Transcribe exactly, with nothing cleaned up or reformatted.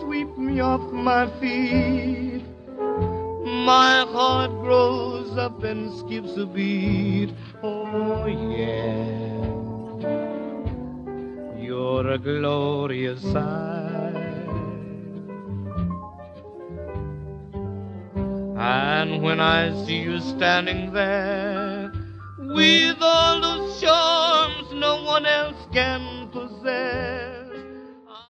sweep me off my feet. My heart grows up and skips a beat. Oh, yeah, you're a glorious sight. And when I see you standing there with all those charms no one else can possess,